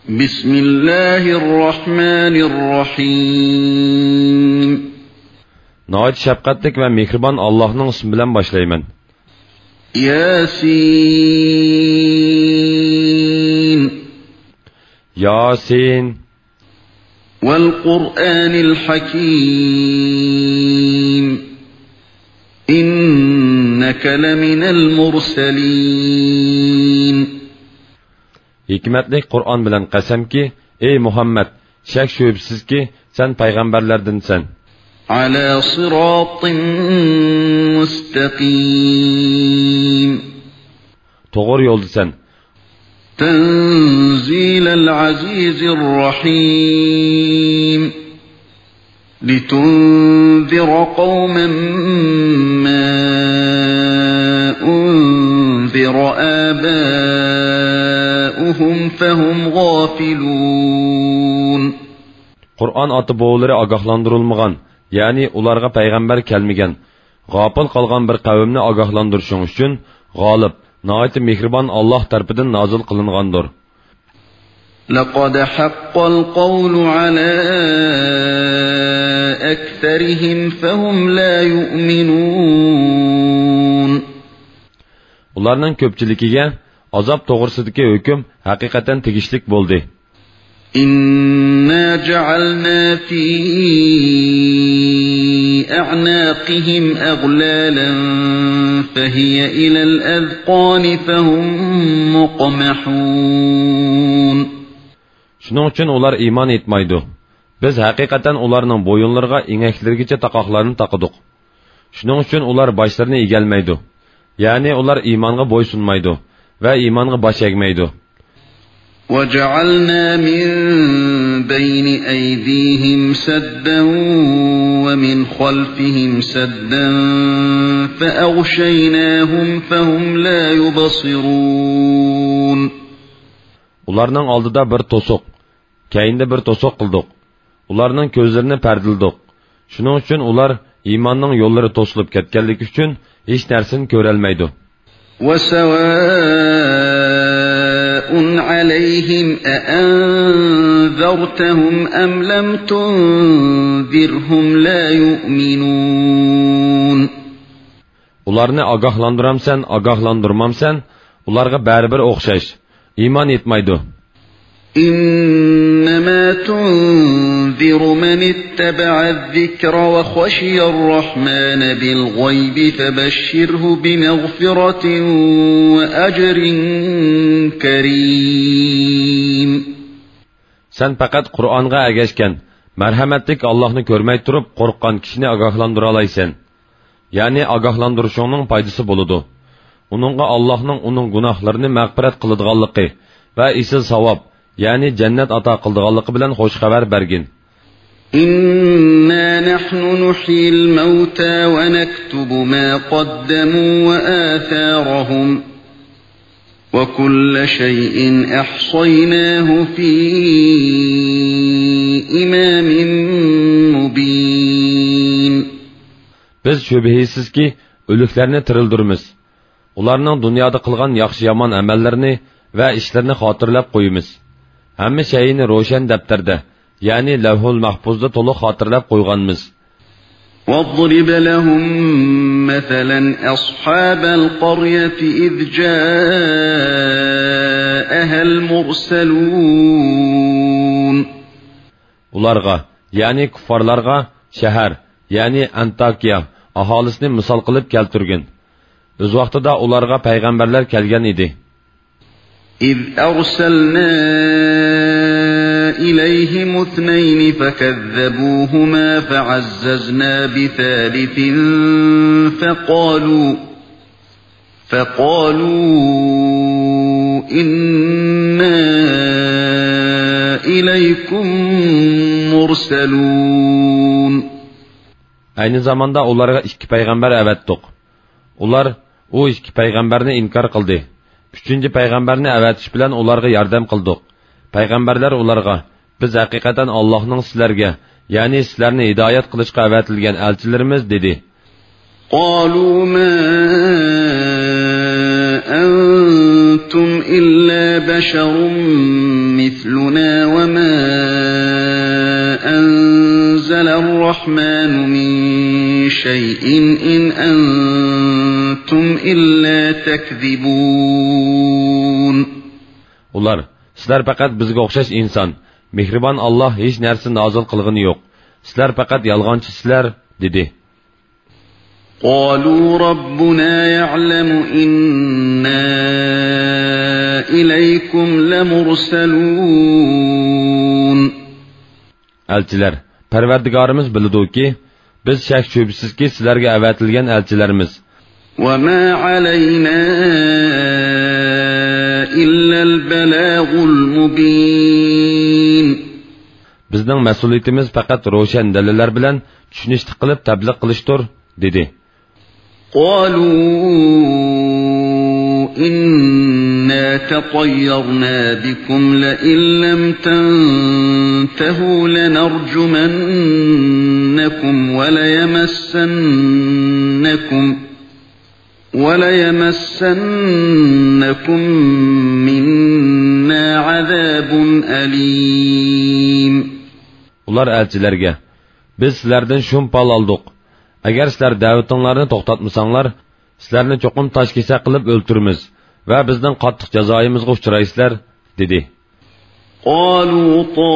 Bismillahirrahmanirrahim. Nəhayət şəfqətlik və mehriban Allah'ın ismi bilan başlayman. Yasin. Yasin. Vel Kur'anil Hakim. İnneke leminel murselin. Hikmetlik Kur'an bilan qasam ki, ey Muhammed, şək şübhəsiz ki, sen peygamberlerdinsen. Ala sıratın müstakim. Doğru yoldasan. Tenzilel azizirrahim. Litunzira qawmen ma unzira abâuhum fehum gafilun. Kur'an atı boğuları agahlandırılmagan, yani ularga peygamber kelmigen, gafil kalgan bir kavimni agahlandırışın üçün, galip, nəhayət mehriban Allah tarafından nazil kılıngandır. لَقَدْ حَقَّ الْقَوْلُ عَلَى أَكْثَرِهِمْ فَهُمْ لَا يُؤْمِنُونَ. Ularning köpçiligiga azap toğırsidiki hüküm hakikaten tegishlik boldi. إِنَّا جَعَلْنَا فِي أَعْنَاقِهِمْ أَغْلَالًا فَهِيَ إِلَى الْأَذْقَانِ فَهُمْ مُقْمَحُونَ. Şunun üçün ular iman etmaydı. Biz hakikaten ularning boyunlarga inəklərgəcə taqaqlarını taqıdıq. Şunun üçün ular başlarını egelmeydi. Yani ular imanğa boysunmaydı ve imanğa baş egmeydi. وَجَعَلْنَا مِنْ بَيْنِ أَيْدِيهِمْ سَدًّا وَمِنْ خَلْفِهِمْ سَدًّا فَأَغْشَيْنَاهُمْ فَهُمْ لَا يُبْصِرُونَ. Ularning oldida bir to'siq, keyinda bir to'siq qildik. Ularning ko'zlarini pardildik. Shuning uchun ular iymonning yo'llari to'silib ketganligi uchun hech narsani ko'ra olmaydi. وَسَوَاءٌ عَلَيْهِمْ أَأَنذَرْتَهُمْ أَمْ لَمْ تُنذِرْهُمْ لَا يُؤْمِنُونَ. Ularni agahlandıramsan, agahlandırmamsan, ularga baribir o'xshash. İman etmaydi. إِنَّمَا تُنذِرُ مَنِ اتَّبَعَ الذِّكْرَ وَخَشِيَ الرَّحْمَنَ بِالْغَيْبِ فَبَشِّرْهُ بِمَغْفِرَةٍ وَأَجْرٍ كَرِيمٍ. Sen faqat Qur'onga agashgan, marhamatlik Allohni ko'rmay turib qo'rqqan kishini agahlandıra olaysan. Ya'ni agahlandırışının foydasi bo'ladi. Uningga Allohning uning gunohlarini mag'firat qiladiganligi va isil savob, ya'ni jannat ato qiladiganligi bilan xo'sh xabar bergin. Inna nahnu nuhyil mauta wa naktubu ma qaddamu wa atharahum wa kulla shay'in ahsaynahu fi imamin mubin. Biz şübhəsizki ölüklerini tirildirmiz. Ularning dunyoda qilgan yaxshi yomon amallarini va ishlarini xotirlab qo'yamiz. Hamma shayini ro'shan daftarda, ya'ni lavhul mahfuzda to'liq xotirlab qo'yganmiz. وَاضْرِبْ لَهُمْ مَثَلًا أَصْحَابَ الْقَرْيَةِ إِذْ جَاءَهَا الْمُرْسَلُونَ. Ularga, ya'ni kuffarlarga shahar, ya'ni Antakiya aholisini misol qilib keltirgin. Öz vaqtida ularga payg'ambarlar kelgan edi. إِذْ أَرْسَلْنَا إِلَيْهِمُ اثْنَيْنِ فَكَذَّبُوهُمَا فَعَزَّزْنَا بِثَالِثٍ فَقَالُوا إِنَّا إِلَيْكُمْ مُرْسَلُونَ. Aynı zamanda ularga ikki payg'ambar avatdik. Ular o ikki payg'ambarni inkor qildi. Üçüncü peygamberni avatish bilan ularga yordam qildik. Payg'ambarlar ularga, biz haqiqatan Allohning sizlarga, ya'ni sizlarni hidoyat qilishga avatilgan elchilarimiz dedi. قالوا ما أنزل أنتم إلا بشر مثلنا وما أنزل الرحمن من شيء إن أنتم إلا تكذبون. Ular, sizlar faqat bizga o'xshash inson. Mehribon Alloh hech narsa nozil qilgani yo'q. Sizlar faqat yolg'onchisizlar, dedi. قالوا ربنا يعلم إنا إليكم لمرسلون. Elchilar, Parvardigorimiz biladi-ki, biz shak shubsizki sizlarga avatilgan elchilarimiz. وما علينا إلا البلاغ المبين. Bizning mas'uliyatimiz faqat ro'shan dalillar bilan tushunishni qilib tabliq qilishdir, dedi. قالوا إنا تطيرنا بكم لئن لم تنتهوا لنرجمنكم وليمسنكم منا عذاب أليم. Ular elchilarga, biz sizlardan shumpal oldik. Agar sizlar da'vatinglarni to'xtatmasanglar, sizlarni cho'qim tosh kesa qilib o'ltiramiz va bizning qattiq jazoimizga uchraysizlar, dedi. قالوا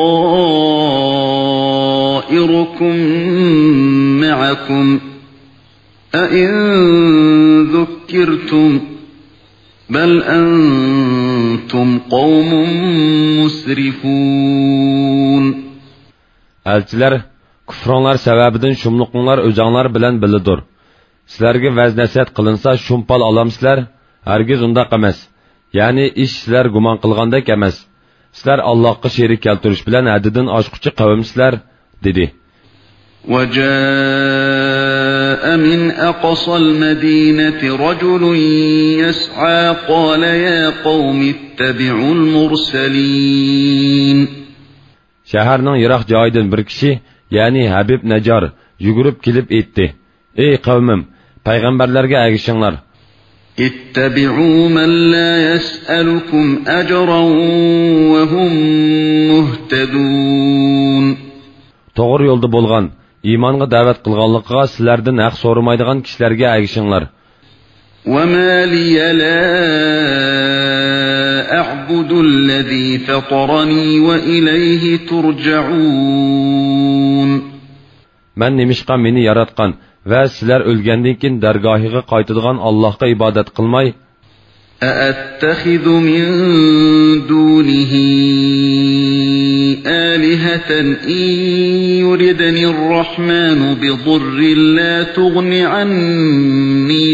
طائركم معكم أئن ذكرتم بل أنتم قوم مسرفون. Elchilar, kufronlar sababidan shumliqinglar o'zinglar bilan bilidir. Sizlarga vaz-nasihat qilinsa shumpal olamsizlar, hargiz undaq emas. Ya'ni ish sizlar gumon qilgandek emas. Sizlar Allohga sherik keltirish bilan haddidan oshquchi qavmsizlar, dedi. وجاء من أقصى المدينة رجل يسعى قال يا قوم اتبعوا المرسلين. Shaharning yiroq joyidan bir kishi, ya'ni Habib Najar, yugurib kelib aytdi: "Ey qavmim, payg'ambarlarga agishinglar. اتبعوا من لا يسألكم أجرا وهم مهتدون. To'g'ri yo'lda bo'lgan, iymonga da'vat qilganlikqa sizlardan haq so'ramaydigan kishilarga agishinglar. وما لي لا أعبد الذي فطرني وإليه ترجعون. Men nimishqa meni yaratgan va sizlar o'lgandan keyin dargohiga qaytadigan Allohga ibodat qilmay, أأتخذ من دونه آلهة إن يردني الرحمن بضر لا تغن عني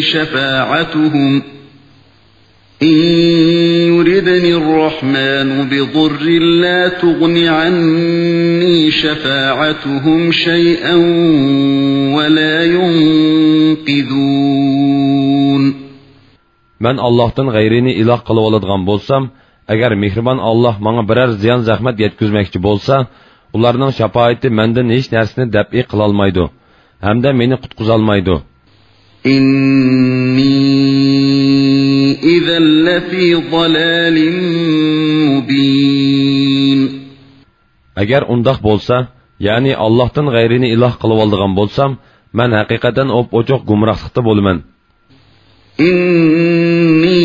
شفاعتهم شيئا ولا ينقذون. Men Allohdan g'ayrini iloh qilib oladigan bo'lsam, agar mehribon Alloh menga biror ziyon zahmat yetkazmoqchi bo'lsa, ularning shafoati mendan hech narsani dab'i qila olmaydi, hamda meni qutqiza olmaydi. Inni idhan lafi dalalin mubin. Agar undoq bo'lsa, ya'ni Allohdan g'ayrini iloh qilib oladigan bo'lsam, men haqiqatan ochiq gumrohlikda bo'laman. إني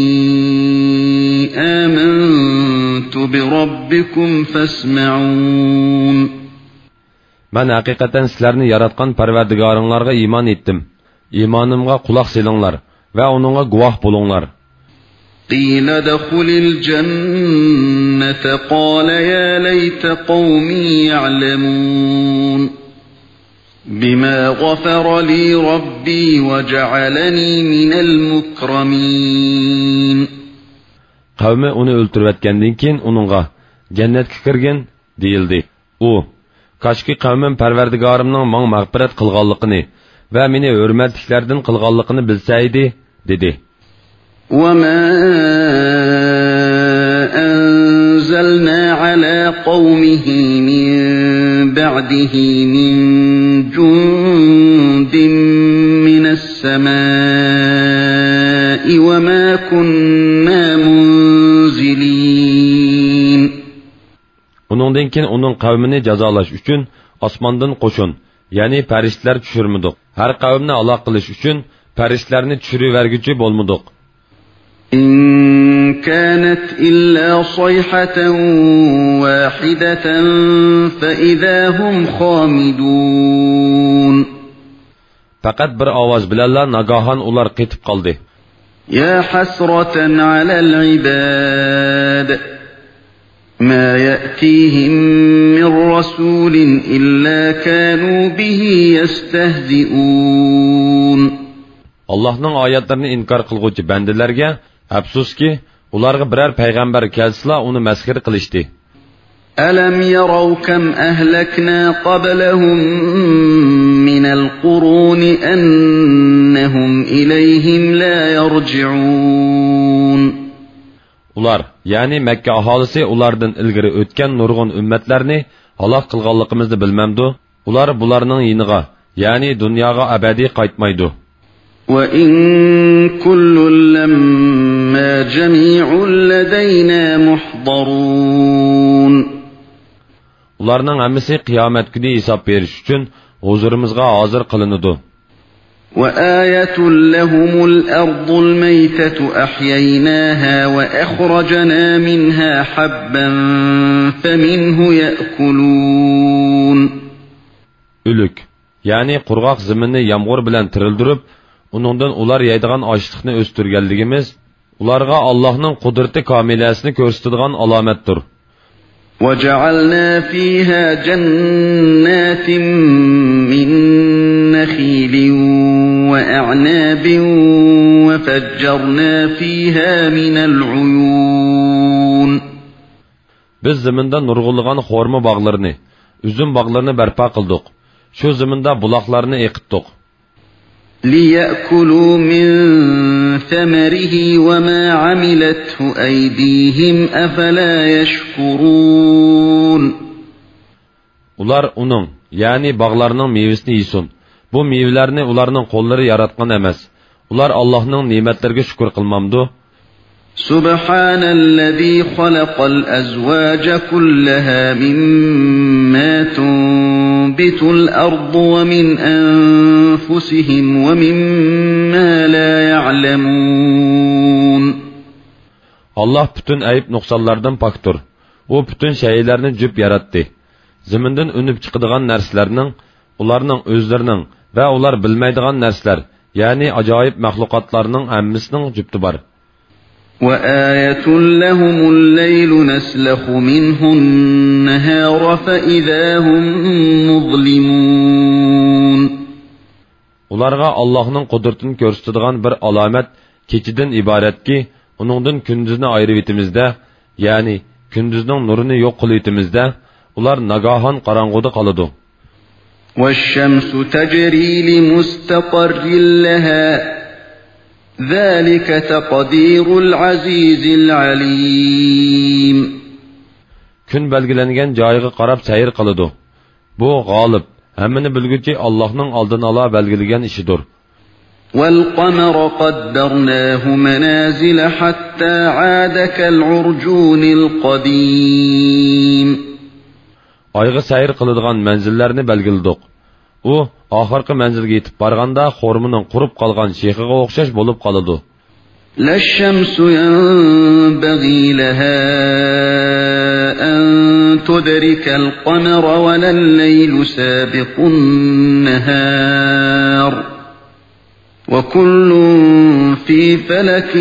آمنت بربكم فاسمعون. Ben hakikaten sizlerini yaratkan Parvardigoringlarga iman ettim. İmanımga kulak selinglar ve onunla guvah bulunlar. قيل ادخل الجنة قال يا ليت قومي يعلمون. بما غفر لي ربي وجعلني من المكرمين. Kavmi onu öldürüvetkenden keyin onunğa cennetke kirgin deyildi. O, kaçki kavmim Parvardigorimning manga mag'firat qilganligini va meni hurmatliklardan qilganligini bilsaydi, dedi. وما أنزلنا على قومه من بعده من جند من السماء وما كنا Uningdan keyin uning qavmini jazolash uchun osmondan qo'shin, ya'ni farishtalar tushirmadik. Har qavmni aloq qilish uchun farishtalarni tushiriverguchi bo'lmadik. إن كانت إلا صيحة واحدة فإذا هم خامدون. Faqat bir ovoz bilanla nagahan ular qetib qoldi. يا حسرة على العباد ما يأتيهم من رسول إلا كانوا به يستهزئون. Allah'ның ayetlerini inkar qilguvchi bandalarga afsuski, ularga birer peygamber kelsila onu meskhir qilishdi. ألم يروا كم أهلكنا قبلهم من القرون أنهم إليهم لا يرجعون. Ular, yani Mekke ahalisi ulardan ilgiri ötken nurgun ümmetlerini halak kılganlıkımızda bilmemdu. Ular bularının yiniga, yani dünyaga ebedi qaytmaydu. وَإِن كُلٌّ لَّمَّا جَمِيعٌ لَّدَيْنَا مُحْضَرُونَ. Ularning hammasi qiyomat kuni hisob berish uchun huzurimizga hozir qilinadi. وَآيَةٌ لَّهُمُ الْأَرْضُ الْمَيْتَةُ أَحْيَيْنَاهَا وَأَخْرَجْنَا مِنْهَا حَبًّا فَمِنْهُ يَأْكُلُونَ. Ülük, yani qurg'oq zaminni yomg'ir bilan tirildirib, uningdan ular yeydigan ochliqni o'stirganligimiz ularga Allohning qudrati komilasini ko'rsatadigan alomatdir. وَجَعَلْنَا فِيهَا جَنَّاتٍ مِّن نَّخِيلٍ وَأَعْنَابٍ وَفَجَّرْنَا فِيهَا مِنَ الْعُيُونِ. Biz zaminda nurg'ulg'an xorma bog'larini, üzüm bog'larini barpo qildik. Shu zaminda buloqlarni eqitdik. لِيَأْكُلُوا مِنْ ثَمَرِهِ وَمَا عَمِلَتْهُ أَيْدِيهِمْ أَفَلَا يَشْكُرُونَ. Ular onun, yani bağlarının meyvesini yesin. Bu meyvelerini ularının kolları yaratgan emas. Ular Allah'ın nimetlerine şükür kılmamdı. Subhanallezî halaqal azvâce kullaha mimma tunbitul ardu ve min enfusihim ve mimma la ya'lemun. Allah bütün ayıp noksanlardan paktır. O bütün şeylerini cüp yarattı. Ziminden önüp çıkıdığan nerslerinin, ularının özlerinin ve ular bilmeydiğan nersler, yani acayip mahlukatlarının emmisinin cüptü var. وَآيَةٌ لَهُمُ اللَّيْلُ نَسْلَخُ مِنْهُ النَّهَارَ فَإِذَا هُمْ مُظْلِمُونَ. Ularga Allah'ın kudretini gösterdiğin bir alamet keçiden ibaret ki, onundan gündüzünü ayrı bitimizde, yani gündüzünün nurunu yok kılıbitimizde, ular nagahan karanguda kalıdı. وَالشَّمْسُ تَجْرِي لِمُسْتَقَرٍّ لَهَا ذَلِكَ تَقْدِيرُ الْعَزِيزِ الْعَلِيمِ. Gün belgilengen cayıga qarab seyir kılıdı. Bu galip, hemmini bilgüçi Allah'ın aldın ala belgilegen işidir. وَالْقَمَرَ قَدَّرْنَاهُ مَنَازِلَ حَتَّى عَادَ كَالْعُرْجُونِ الْقَدِيمِ. Ayğı seyir kılıdığan menzillerini belgildik. O, ahırkı menzilge yetip barganda xormunun qurup qalgan şeyhiga oxşaş bolup qalıdı. لَا الشَّمْسُ يَنبَغِي لَهَا أَن تُدْرِكَ الْقَمَرَ وَلَا اللَّيْلُ سَابِقُ النَّهَارِ وَكُلٌّ فِي فَلَكٍ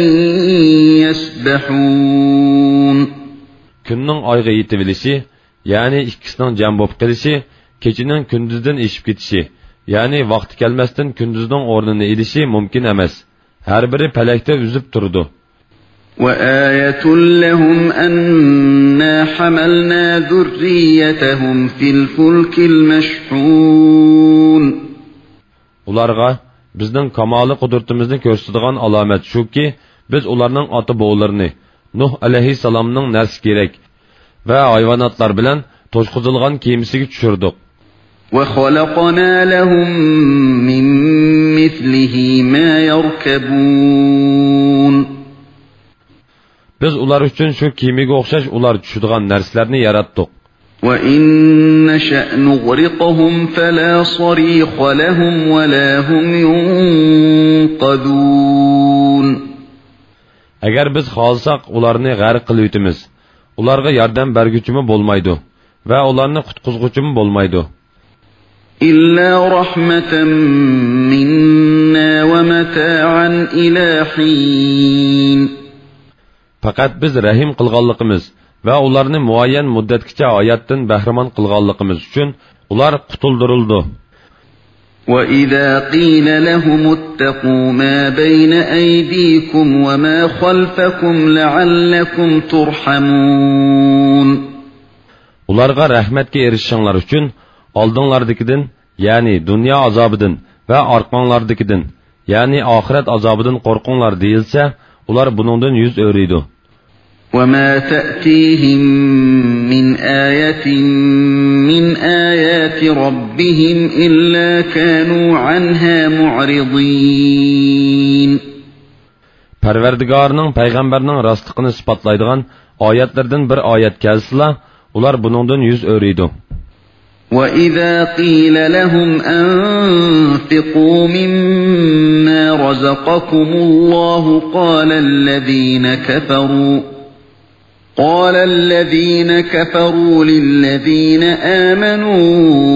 يَسْبَحُونَ. Günün ayğı yetibilişi, yani ikkisinin cem bop qilishi, keçinin gündüzden eşip ketişi, yani vaqti kelmesden gündüzden ornini edişi mümkün emas. Her biri pelekte üzüp durdu. وَآيَةٌ لَهُمْ أَنَّا حَمَلْنَا ذُرِّيَّتَهُمْ فِي الْفُلْكِ الْمَشْحُونِ. Ularga bizning kamoli qudratimizni ko'rsatadigan alomat shuki, biz ularning ota boğlarını, Nuh alayhissalomning narsi kerak va hayvonotlar bilan to'shqizilgan kemisiga tushirdik. وَخَلَقْنَا لَهُم مِّن مِّثْلِهِ مَا يَرْكَبُونَ. Biz ular uchun shu kemiga o'xshash ular tushadigan narsalarni yaratdik. وَإِنْ نَشَأْ نُغْرِقْهُمْ فَلَا صَرِيخَ لَهُمْ وَلَا هُمْ يُنْقَذُونَ. Agar biz xohlasak ularni g'arq qilib o'tamiz. Ularga yordam berguchimi bo'lmaydi va ularni qutqizguchimi bo'lmaydi. إِلَّا رَحْمَةً مِنَّا وَمَتَاعًا إِلَى حِينٍ. Faqat biz rahim qilganligimiz va ularni muayyan muddatgacha hayotdan bahramon qilganligimiz uchun ular qutuldirildi. وَإِذَا قِيلَ لَهُمُ اتَّقُوا مَا بَيْنَ أَيْدِيكُمْ وَمَا خَلْفَكُمْ لَعَلَّكُمْ تُرْحَمُونَ. Ularga rahmetga erishishinglar uchun oldinglardagidan, ya'ni dunyo azobidan va orqanglardagidan, ya'ni oxirat azobidan qo'rqinglar deyilsa, ular buningdan yuz o'riydi. وَمَا تَأْتِيهِمْ مِنْ آيَةٍ مِنْ آيَاتِ رَبِّهِمْ إِلَّا كَانُوا عَنْهَا مُعْرِضِينَ. Parvardigorning payg'ambarning rostligini isbotlaydigan oyatlardan bir oyat kelsila, ular buningdan yuz o'riydi. وَإِذَا قِيلَ لَهُمْ أَنْفِقُوا مِمَّا رَزَقَكُمُ اللَّهُ قَالَ الَّذِينَ كَفَرُوا لِلَّذِينَ آمَنُوا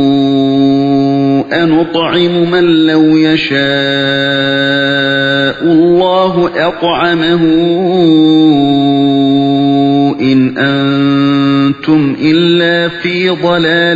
أَنُطْعِمُ مَنْ لَوْ يَشَاءُ اللَّهُ أَطْعَمَهُ إِنْ أَنْتُمْ إِلَّا فِي ضَلَالٍ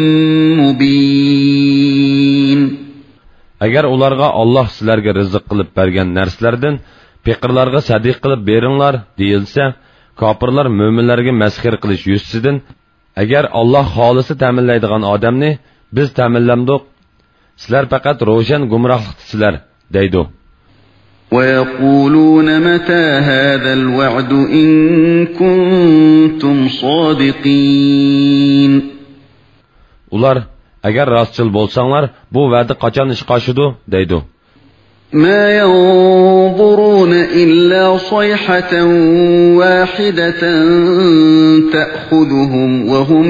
مُبِينٍ. Agar ularga Allah sizlarga rizq qilib bergan narsalardan faqirlarga sadiq qilib beringlar deyilsa, kofirlar mo'minlarga masxir qilish yuzidan, agar Allah xolisi ta'minlaydigan odamni biz ta'minlamdik, sizlar faqat ro'shan gumrohlikdasizlar deydi. وَيَقُولُونَ مَتَى هَذَا الْوَعْدُ إِن كُنتُمْ صَادِقِينَ. Ular agar rostchil bo'lsanglar, bu va'da qachon ishga oshadi deydi. مَا يَنظُرُونَ إِلَّا صَيْحَةً وَاحِدَةً تَأْخُذُهُمْ وَهُمْ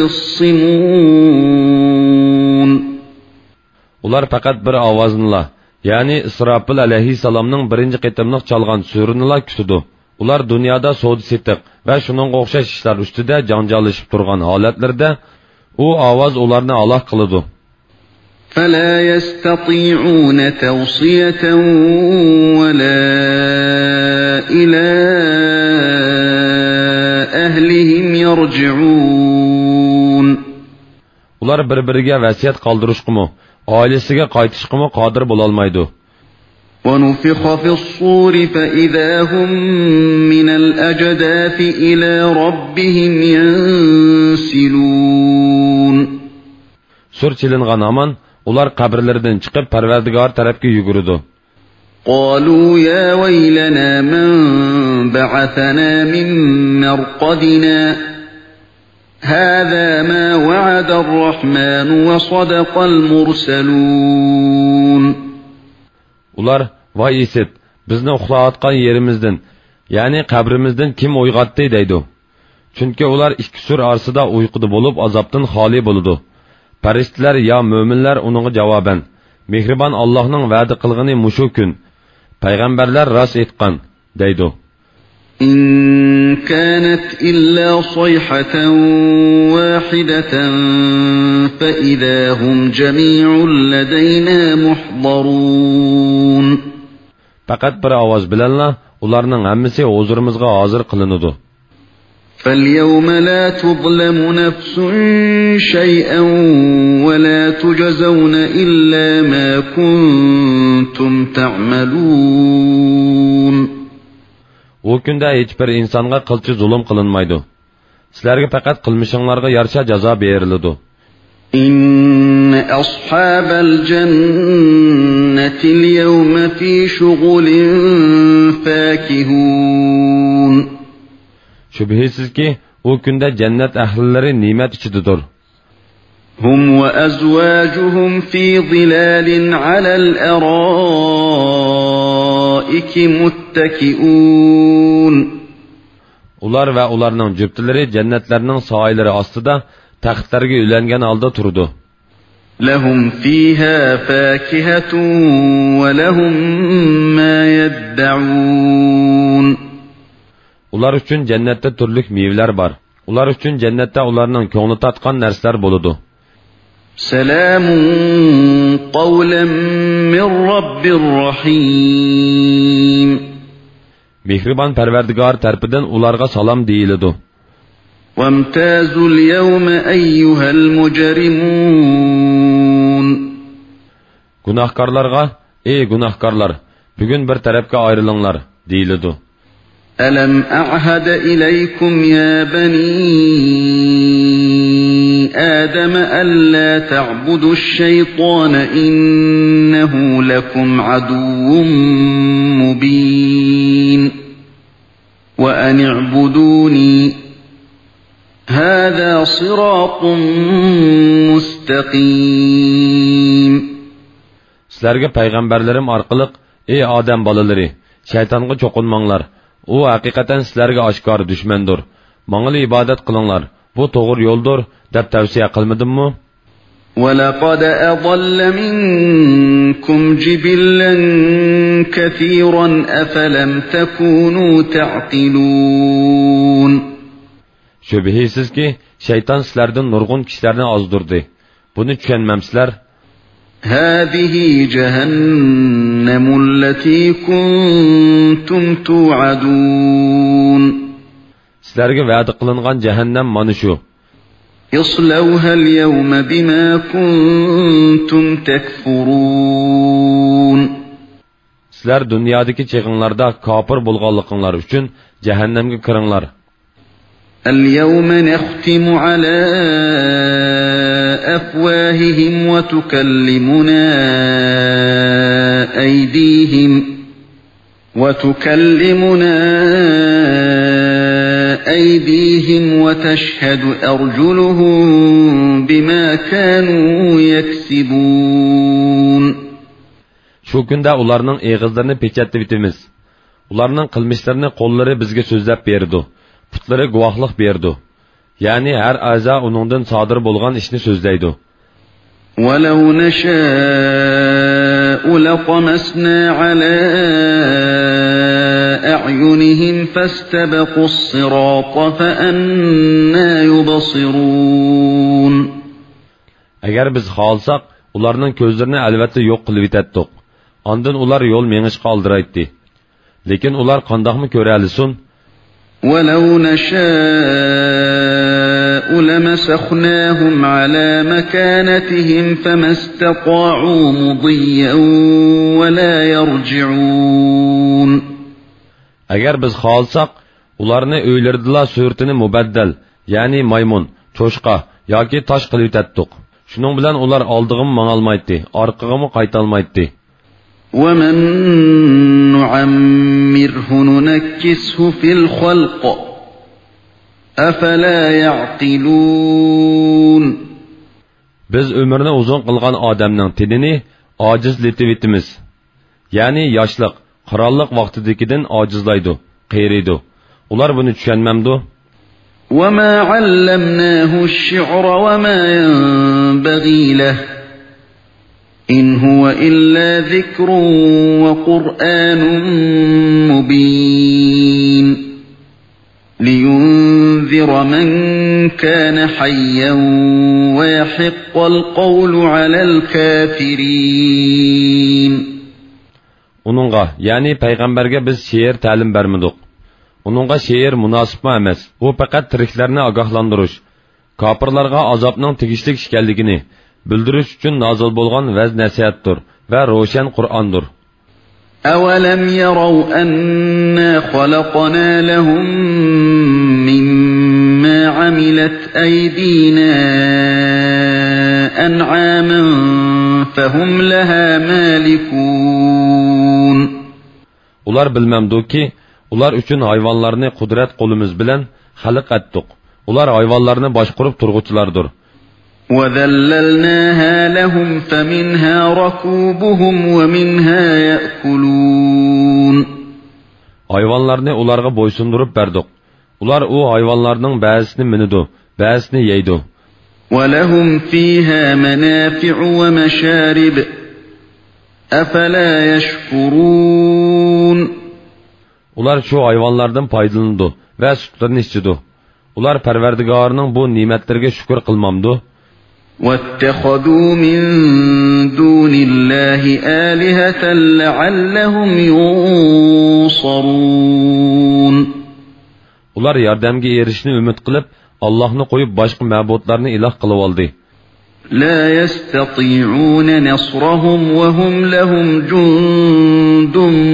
يَخِصِّمُونَ. Ular faqat bir ovoznila, ya'ni İsrafil alayhissalomning birinchi qitimliq chalgan surinila kutdi. Ular dunyoda savdo setiq va shuning o'xshash ishlar ustida janjallashib turgan holatlarda u ovoz ularni aloq qiladi. فَلَا يَسْتَطِيعُونَ تَوْصِيَةً وَلَا إِلَى أَهْلِهِمْ يَرْجِعُونَ. Ular bir-biriga vasiyat qoldirishqimi, oilasiga qaytishqimi qodir bo'lolmaydi. وَنُفِخَ فِي الصُّورِ فَإِذَا هُمْ مِنَ الْأَجْدَاثِ إِلَى رَبِّهِمْ يَنْسِلُونَ. Sur chilingan aman ular qabrlaridan chiqib Parvardigor tarafga yugurdi. قالوا يا ويلنا من بعثنا من مرقدنا هذا ما وعد الرحمن وصدق المرسلون. Ular voy esit, bizni uxlayotgan yerimizdan, ya'ni qabrimizdan kim uyg'otdi deydi. Chunki ular ikki sur orasida uyquda bo'lib azobdan xoli bo'ladi. Farishtalar ya mo'minlar uningga javoban, mehribon Allohning va'da qilgani mushu kun. Payg'ambarlar rost aytgan deydi. إن كانت إلا صيحة واحدة فإذا هم جميع لدينا محضرون. Faqat bir ovoz bilanla ularning hammasi huzurimizga hozir qilinadi. فَالْيَوْمَ لَا تُظْلَمُ نَفْسٌ شَيْئًا وَلَا تُجْزَوْنَ إِلَّا مَا كُنْتُمْ تَعْمَلُونَ. O kunda hech bir insonga qilchi zulm qilinmaydi. Sizlarga faqat qilmishinglarga yarasha jazo beriladi. إِنَّ أَصْحَابَ الْجَنَّةِ الْيَوْمَ فِي شُغُلٍ فَاكِهُونَ. Şübhəsizki, o kunda jannat ahlilari ne'mat ichidadir. هُمْ وَأَزْوَاجُهُمْ فِي ظِلَالٍ عَلَى الْأَرَائِكِ مُتَّكِئُونَ. Ular va ularning juplari jannatlarning soyalari ostida taxtlarga ulangan holda turdi. لهم فيها فاكهة ولهم ما يدعون. Ular uchun jannatda turli meyveler var. Ular uchun jannatda ularning ko'ngli tatgan narsalar bo'ladi. سلام قولا من رب رحيم. Mehriban Parvardigor tarafidan ularga salom deyiladi. وامتازوا اليوم أيها المجرمون. Günahkarlarga, ey günahkarlar, bugün bir tarafga ayrılыңlar deyiladi. ألم أعهد إليكم يا بني آدم ألا تعبدوا الشيطان إنه لكم عدو مبين وأن اعبدوني هذا صراط مستقيم. Sizlarga payg'ambarlarim orqali ey odam bolalari, shaytonga cho'qinmanglar. U haqiqatan sizlarga oshkor dushmandir. Menga ibodat qilinglar. Bu to'g'ri yo'ldir deb tavsiya qilmadimmi? وَلَقَدْ أَضَلَّ مِنكُمْ جِبِلًّا كَثِيرًا أَفَلَمْ تَكُونُوا تَعْقِلُونَ. Şübhisiz ki şeytan sizlerden nurgun kişilerini azdırdı. Bunu düşünmemsizler. هَذِهِ جَهَنَّمُ الَّتِي كُنْتُمْ تُوعَدُونَ. Sizlerge vaad kılıngan cehennem manı şu. اصْلَوْهَا الْيَوْمَ بِمَا كُنْتُمْ تَكْفُرُونَ. Sizler dünyadaki çekinlerde kapır bulgallıkınlar üçün cehennemge kırınlar. الْيَوْمَ نَخْتِمُ عَلَى أَفْوَاهِهِمْ وَتُكَلِّمُنَا أَيْدِيهِمْ وَتَشْهَدُ أَرْجُلُهُم بِمَا كَانُوا يَكْسِبُونَ. Şu günde ularının eğizlerini peçetli bitimiz. Ularının kılmışlarını kolları bizge sözlep berdi. Putları guvahlık berdi. Yani her aza onundan sadır bolgan işini sözleydi. وَلَوْ نَشَاءُ لَطَمَسْنَا عَلَى أَعْيُنِهِمْ فَاسْتَبَقُوا الصِّرَاطَ فَأَنَّى يُبْصِرُونَ. Eğer biz halsak, ularının gözlerini elbette yok kılıp etettik. Andın ular yol meniş kaldıraydı. Lekin ular kandak mı körelisin? وَلَوْ نَشَاءُ لَمَسَخْنَاهُمْ عَلَى مَكَانَتِهِمْ فَمَا اسْتَطَاعُوا مُضِيًّا وَلَا يَرْجِعُونَ. Eğer biz halsak, ularını öylerdiler sürtünü mübeddel, yani maymun, çoşka, yoki taş kılıp etettik. Şunun bilen ular aldığım manalmaydı, arkağımı kaytalmaydı. وَمَنْ نُعَمِّرْهُ نُنَكِّسْهُ فِي الْخَلْقِ أَفَلَا يَعْقِلُونَ. Biz ömrünü uzun kılgan adamның tenini acizletibitimiz. Yani yaşlık, krallık vaktidikiden acizlaydı, qeyriydi. Ular bunu düşünmemdi. وَمَا عَلَّمْنَاهُ الشِّعْرَ وَمَا يَنبَغِي لَهُ إِنْ هُوَ إِلَّا ذِكْرٌ وَقُرْآنٌ مُبِينٌ لِيُنْذِرَ مَنْ كَانَ حَيًّا وَيَحِقَّ الْقَوْلُ عَلَى الْكَافِرِينَ. Onunğa, yani peygamberge biz şiir ta'lim bermedik. Onunğa şiir münasip mi emas? Bu faqat tiriklarni agahlandırış, kafirlarga azapning tegishlik ekanligini bildirish uchun nozil bo'lgan vaz nasihatdir va ro'shan Qur'ondir. أَوَلَمْ يَرَوْا أَنَّا خَلَقْنَا لَهُم مِّمَّا عَمِلَتْ أَيْدِينَا أَنْعَامًا فَهُمْ لَهَا مَالِكُونَ. Ular bilmemdi ki, ular üçün hayvanlarını kudret kolumuz bilen xalq ettik. Ular hayvanlarını başkurup turguçlardır. وَذَلَّلْنَاهَا لَهُمْ فَمِنْهَا رَكُوبُهُمْ وَمِنْهَا يَأْكُلُونَ. Hayvanlarını onlara boysundurup verdik. Ular o hayvanlarning ba'zisini minidu, ba'zisini yeydi. وَلَهُمْ فِيهَا مَنَافِعُ وَمَشَارِبُ أَفَلَا يَشْكُرُونَ Ular şu hayvanlardan faydalandı ve sütlerini içidi. Ular Parvardigorning bu ne'matlarga shukr qilmamdi. وَاتَّخَذُوا مِن دُونِ اللَّهِ آلِهَةً لَعَلَّهُمْ يُنصَرُونَ Ular yordamga erishishni umid qilib, Allohni qo'yib boshqa ma'budlarni iloh qilib oldi. لا يستطيعون نصرهم وهم لهم جند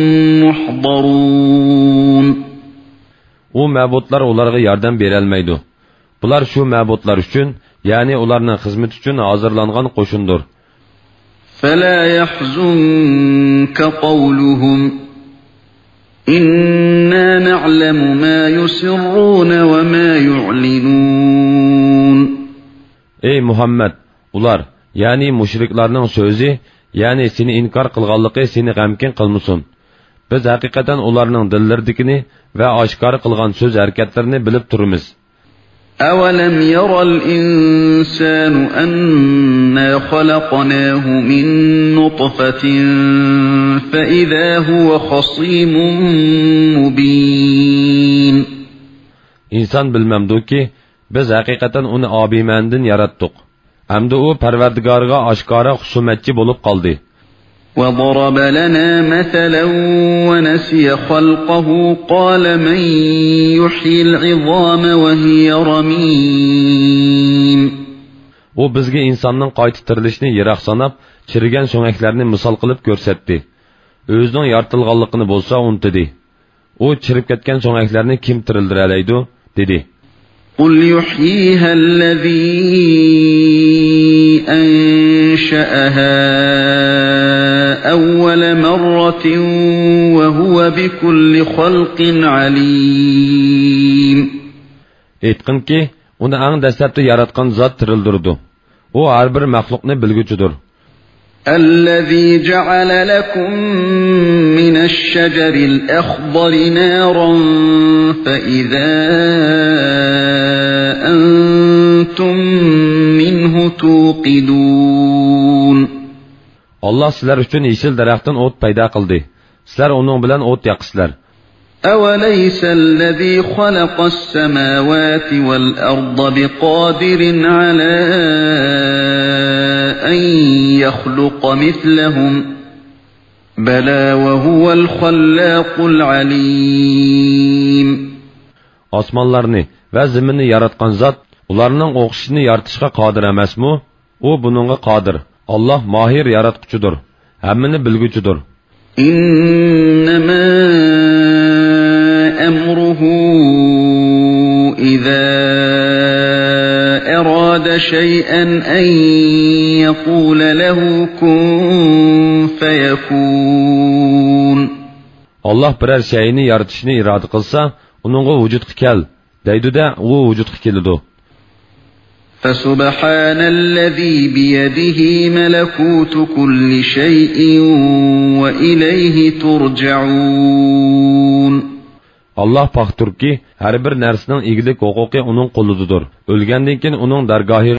محضرون O ma'budlar ularga yordam bera olmaydi. Bular shu ma'budlar uchun, ya'ni ularning xizmati uchun hozirlangan qo'shindir. فلا يحزنك قولهم إنا نعلم ما يسرون وما يعلنون Ey Muhammed, ular, ya'ni mushriklarning so'zi, ya'ni seni inkor qilganligi seni g'amkin qilmasin. Biz haqiqatan ularning dillardikini va oshkor qilgan so'z harakatlarini bilib turibmiz. أَوَلَمْ يَرَ الْإِنسَانُ أَنَّا خَلَقْنَاهُ مِنْ نُطْفَةٍ فَإِذَا هُوَ خَصِيمٌ مُبِينٌ İnsan bilmemdi ki, biz haqiqatan uni obimandin yaratdik. Hamda u Parvardigorga oshkora husumatchi bo'lib qoldi. وَضَرَبَ لَنَا مَثَلًا وَنَسِيَ خَلْقَهُ قَالَ مَنْ يُحْيِي الْعِظَامَ وَهِيَ رَمِيمٌ O bizga insonning qayta tirilishini yiroq sanab, chirigan so'ngaklarni misol qilib ko'rsatdi. O'zining yoritilganligini bo'lsa untidi. U chirib ketgan so'ngaklarni kim tirildira oladi? dedi. قُلْ يُحْيِيهَا الَّذِي أَنشَأَهَا أَوَّلَ مَرَّةٍ وَهُوَ بِكُلِّ خَلْقٍ عَلِيمٌ Aytqin ki, uni ang dastlabda yaratgan zot tirildirdi. U har bir maxluqni bilguchidir. الَّذِي جَعَلَ لَكُم مِّنَ الشَّجَرِ الْأَخْضَرِ نَارًا فَإِذَا أَنْتُمْ مِنْهُ تُوقِدُونَ Allah sizlar uchun yeşil daraxtdan o't paydo qildi. Sizlar uning bilan o't yaqisizlar. أَوَلَيْسَ الَّذِي خَلَقَ السَّمَاوَاتِ وَالْأَرْضَ بِقَادِرٍ عَلَى أَنْ يَخْلُقَ مِثْلَهُمْ بَلَى وَهُوَ الْخَلَّاقُ الْعَلِيمُ Osmonlarni va zaminni yaratgan zot ularning o'xshishini yaratishga qodir emasmi? U buningga qodir. Allah mahir yaratquchidir, hammani bilguchidir. إِنَّمَا أَمْرُهُ إِذَا أَرَادَ شَيْئًا أَن يَقُولَ لَهُ كُن فَيَكُونُ Allah birer şeyini yaratishni iroda qilsa, uningga vujudga kel, deydi-da, u vujudga keladi. فَسُبْحَانَ الَّذِي بِيَدِهِ مَلَكُوتُ كُلِّ شَيْءٍ وَإِلَيْهِ تُرْجَعُونَ Allah paqtur ki, her bir narsaning egilik huquqi uning qo'lidadir. O'lgandan keyin uning dargohiga